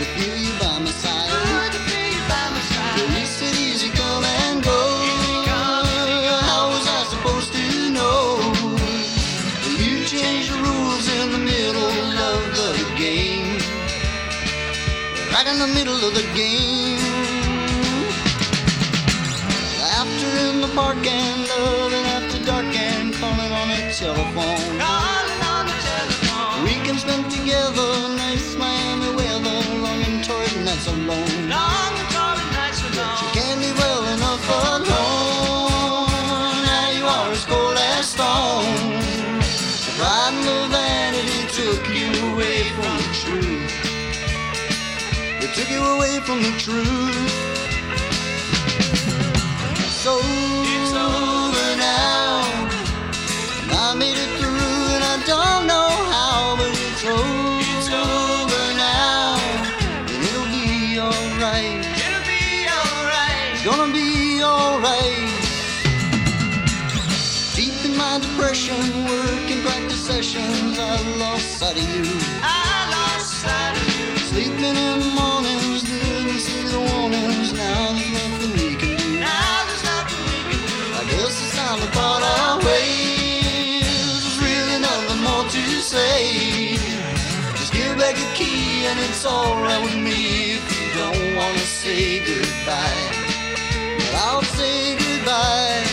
feel you by my side. Good to feel you by my side. Release it easy, come and go. How was I supposed to know? You changed the rules in the middle of the game. Right in the middle of the game. After in the park and loving after dark and calling on a telephone. Calling on the telephone. Weekends spent together, nice Miami weather, long and torrid nights alone. Long and torrid nights alone. But you can't leave well enough alone. Now you are as cold as stone. The pride and the vanity took you away from the truth. They took you away from the truth. So it's over now. I made it through and I don't know how, but it's over now. And it'll be alright. It'll be alright. It's gonna be alright. Deep in my depression, working practice sessions, I lost sight of you. I lost sight of you. Sleeping in the mornings, didn't see the warnings. Now there's nothing we can do. Now there's nothing we can do. I guess it's time to part our ways. There's really nothing more to say. Just give back the key and it's alright with me if you don't wanna say goodbye. But I'll say goodbye.